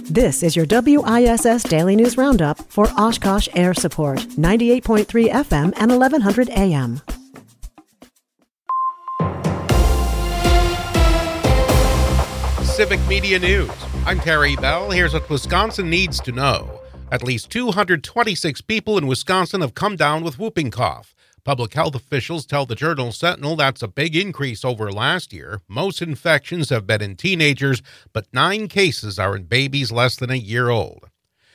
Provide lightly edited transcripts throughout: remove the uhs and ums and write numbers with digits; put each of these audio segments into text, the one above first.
This is your WISS Daily News Roundup for Oshkosh Air Support, 98.3 FM and 1100 AM. Civic Media News. I'm Terry Bell. Here's what Wisconsin needs to know. At least 226 people in Wisconsin have come down with whooping cough. Public health officials tell the Journal-Sentinel that's a big increase over last year. Most infections have been in teenagers, but 9 cases are in babies less than a year old.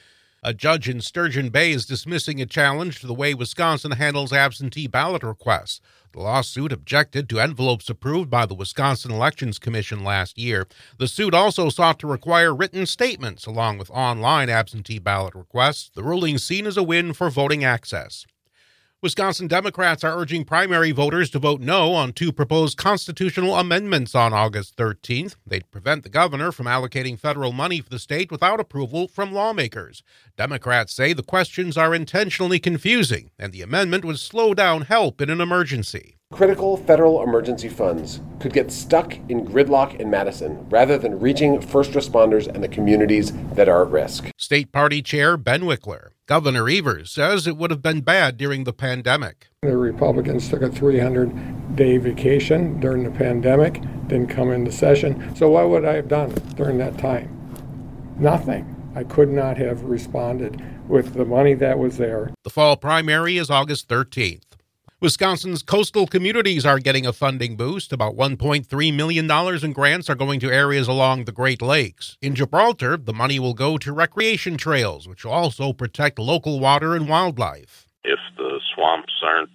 A judge in Sturgeon Bay is dismissing a challenge to the way Wisconsin handles absentee ballot requests. The lawsuit objected to envelopes approved by the Wisconsin Elections Commission last year. The suit also sought to require written statements along with online absentee ballot requests. The ruling seen as a win for voting access. Wisconsin Democrats are urging primary voters to vote no on 2 proposed constitutional amendments on August 13th. They'd prevent the governor from allocating federal money for the state without approval from lawmakers. Democrats say the questions are intentionally confusing, and the amendment would slow down help in an emergency. Critical federal emergency funds could get stuck in gridlock in Madison rather than reaching first responders and the communities that are at risk. State Party Chair Ben Wickler. Governor Evers says it would have been bad during the pandemic. The Republicans took a 300-day vacation during the pandemic, didn't come into session. So what would I have done during that time? Nothing. I could not have responded with the money that was there. The fall primary is August 13th. Wisconsin's coastal communities are getting a funding boost. About $1.3 million in grants are going to areas along the Great Lakes. In Gibraltar, the money will go to recreation trails, which will also protect local water and wildlife. If the swamps aren't,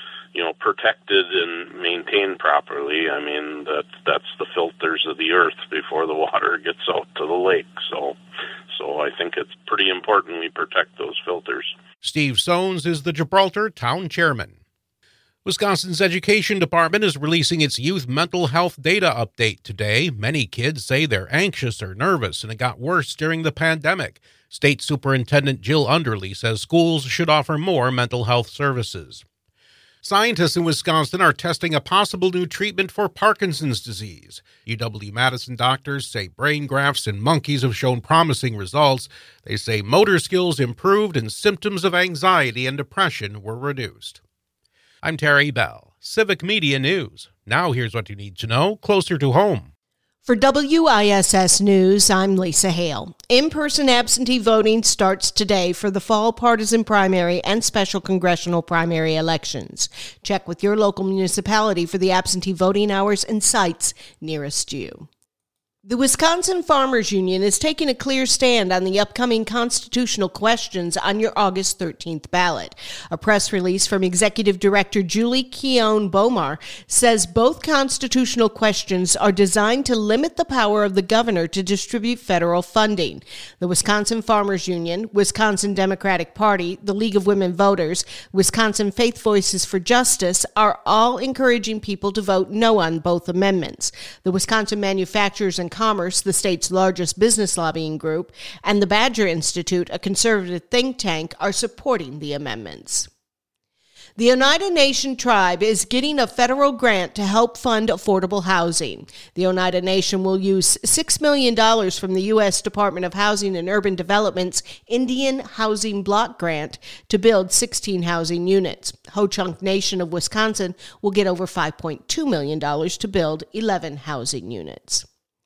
protected and maintained properly, that's the filters of the earth before the water gets out to the lake. So I think it's pretty important we protect those filters. Steve Sones is the Gibraltar town chairman. Wisconsin's Education Department is releasing its youth mental health data update today. Many kids say they're anxious or nervous, and it got worse during the pandemic. State Superintendent Jill Underly says schools should offer more mental health services. Scientists in Wisconsin are testing a possible new treatment for Parkinson's disease. UW-Madison doctors say brain grafts in monkeys have shown promising results. They say motor skills improved and symptoms of anxiety and depression were reduced. I'm Terry Bell, Civic Media News. Now here's what you need to know closer to home. For WISS News, I'm Lisa Hale. In-person absentee voting starts today for the fall partisan primary and special congressional primary elections. Check with your local municipality for the absentee voting hours and sites nearest you. The Wisconsin Farmers Union is taking a clear stand on the upcoming constitutional questions on your August 13th ballot. A press release from Executive Director Julie Keown-Bomar says both constitutional questions are designed to limit the power of the governor to distribute federal funding. The Wisconsin Farmers Union, Wisconsin Democratic Party, the League of Women Voters, Wisconsin Faith Voices for Justice are all encouraging people to vote no on both amendments. The Wisconsin Manufacturers and Commerce, the state's largest business lobbying group, and the Badger Institute, a conservative think tank, are supporting the amendments. The Oneida Nation tribe is getting a federal grant to help fund affordable housing. The Oneida Nation will use $6 million from the U.S. Department of Housing and Urban Development's Indian Housing Block Grant to build 16 housing units. Ho-Chunk Nation of Wisconsin will get over $5.2 million to build 11 housing units.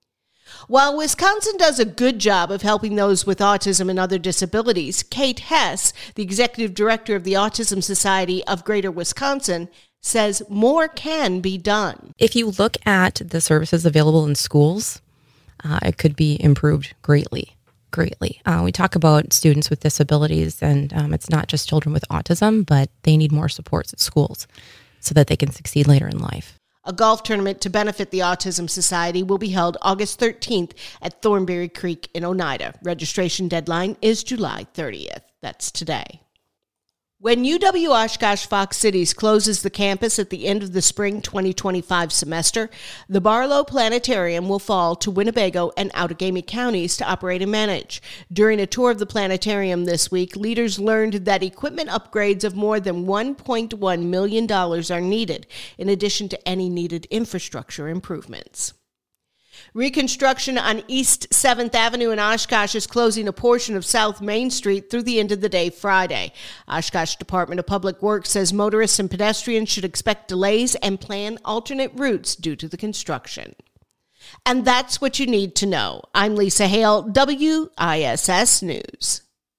While Wisconsin does a good job of helping those with autism and other disabilities, Kate Hess, the executive director of the Autism Society of Greater Wisconsin, says more can be done. If you look at the services available in schools, it could be improved greatly. We talk about students with disabilities, and it's not just children with autism, but they need more supports at schools so that they can succeed later in life. A golf tournament to benefit the Autism Society will be held August 13th at Thornberry Creek in Oneida. Registration deadline is July 30th. That's today. When UW-Oshkosh Fox Cities closes the campus at the end of the spring 2025 semester, the Barlow Planetarium will fall to Winnebago and Outagamie counties to operate and manage. During a tour of the planetarium this week, leaders learned that equipment upgrades of more than $1.1 million are needed, in addition to any needed infrastructure improvements. Reconstruction on East 7th Avenue in Oshkosh is closing a portion of South Main Street through the end of the day Friday. Oshkosh Department of Public Works says motorists and pedestrians should expect delays and plan alternate routes due to the construction. And that's what you need to know. I'm Lisa Hale, WISS News.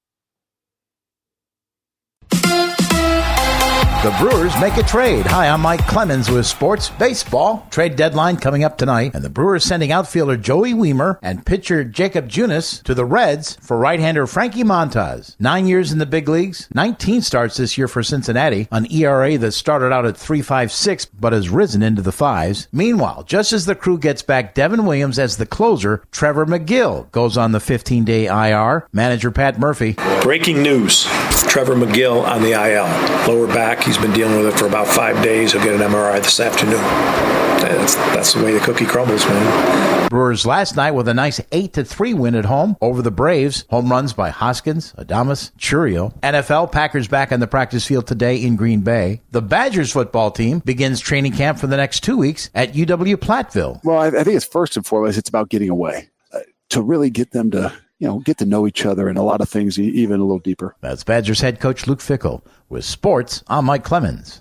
The Brewers make a trade. Hi, I'm Mike Clemens with Sports Baseball. Trade deadline coming up tonight, and the Brewers sending outfielder Joey Wiemer and pitcher Jacob Junis to the Reds for right-hander Frankie Montas. 9 years in the big leagues, 19 starts this year for Cincinnati, an ERA that started out at 3.56 but has risen into the fives. Meanwhile, just as the crew gets back Devin Williams as the closer, Trevor McGill goes on the 15-day IR. Manager Pat Murphy. Breaking news. Trevor McGill on the IL. Lower back. He's been dealing with it for about 5 days. He'll get an MRI this afternoon. That's the way the cookie crumbles, man. Brewers last night with a nice 8-3 win at home over the Braves. Home runs by Hoskins, Adames, Churio. NFL Packers back on the practice field today in Green Bay. The Badgers football team begins training camp for the next 2 weeks at UW-Platteville. Well, I think it's first and foremost, it's about getting away to really get them to get to know each other and a lot of things even a little deeper. That's Badgers head coach Luke Fickell. With sports, I'm Mike Clemens.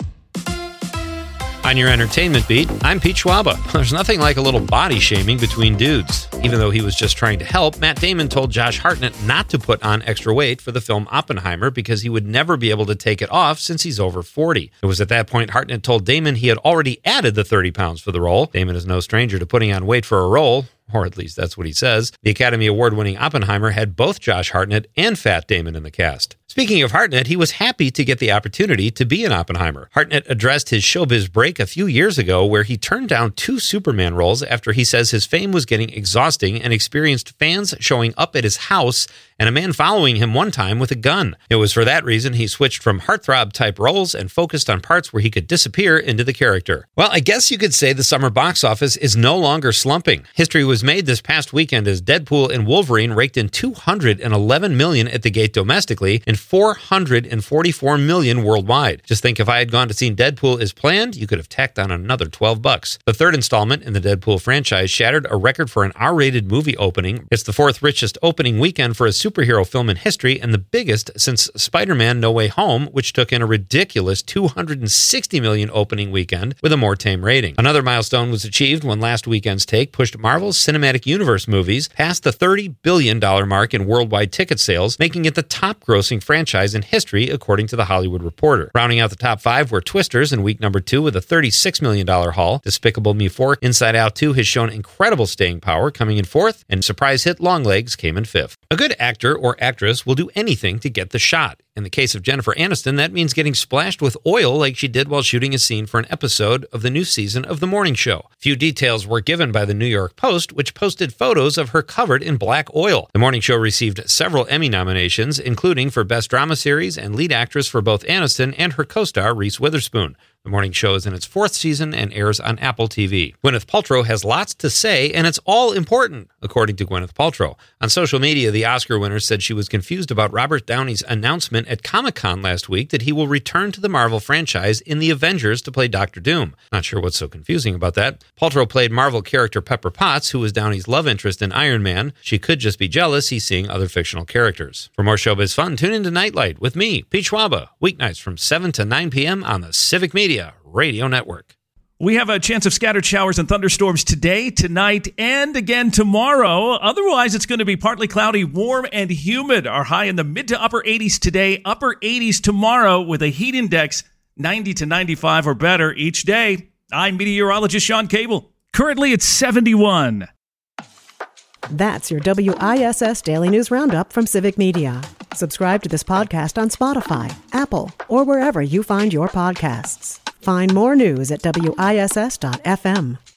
On your entertainment beat, I'm Pete Schwaba. There's nothing like a little body shaming between dudes. Even though he was just trying to help, Matt Damon told Josh Hartnett not to put on extra weight for the film Oppenheimer because he would never be able to take it off since he's over 40. It was at that point Hartnett told Damon he had already added the 30 pounds for the role. Damon is no stranger to putting on weight for a role, or at least that's what he says. The Academy Award-winning Oppenheimer had both Josh Hartnett and Fat Damon in the cast. Speaking of Hartnett, he was happy to get the opportunity to be in Oppenheimer. Hartnett addressed his showbiz break a few years ago where he turned down 2 Superman roles after he says his fame was getting exhausting and experienced fans showing up at his house and a man following him one time with a gun. It was for that reason he switched from heartthrob-type roles and focused on parts where he could disappear into the character. Well, I guess you could say the summer box office is no longer slumping. History was made this past weekend as Deadpool and Wolverine raked in $211 million at the gate domestically and $444 million worldwide. Just think if I had gone to see Deadpool as planned, you could have tacked on another $12. The third installment in the Deadpool franchise shattered a record for an R-rated movie opening. It's the 4th richest opening weekend for a superhero film in history and the biggest since Spider-Man No Way Home, which took in a ridiculous $260 million opening weekend with a more tame rating. Another milestone was achieved when last weekend's take pushed Marvel's Cinematic Universe movies past the $30 billion mark in worldwide ticket sales, making it the top-grossing franchise in history, according to The Hollywood Reporter. Rounding out the top 5 were Twisters in week number 2 with a $36 million haul. Despicable Me 4, Inside Out 2 has shown incredible staying power, coming in 4th, and surprise hit Longlegs came in 5th. A good actor or actress will do anything to get the shot. In the case of Jennifer Aniston, that means getting splashed with oil like she did while shooting a scene for an episode of the new season of The Morning Show. Few details were given by the New York Post, which posted photos of her covered in black oil. The Morning Show received several Emmy nominations, including for Best Drama Series and Lead Actress for both Aniston and her co-star Reese Witherspoon. The Morning Show is in its 4th season and airs on Apple TV. Gwyneth Paltrow has lots to say, and it's all important, according to Gwyneth Paltrow. On social media, the Oscar winner said she was confused about Robert Downey's announcement at Comic-Con last week that he will return to the Marvel franchise in The Avengers to play Dr. Doom. Not sure what's so confusing about that. Paltrow played Marvel character Pepper Potts, who was Downey's love interest in Iron Man. She could just be jealous he's seeing other fictional characters. For more showbiz fun, tune into Nightlight with me, Pete Schwaba, weeknights from 7 to 9 p.m. on the Civic Media Radio Network. We have a chance of scattered showers and thunderstorms today, tonight, and again tomorrow. Otherwise, it's going to be partly cloudy, warm, and humid. Our high in the mid to upper 80s today, upper 80s tomorrow with a heat index 90 to 95 or better each day. I'm meteorologist Sean Cable. Currently, it's 71. That's your WISS Daily News Roundup from Civic Media. Subscribe to this podcast on Spotify, Apple, or wherever you find your podcasts. Find more news at WISS.FM.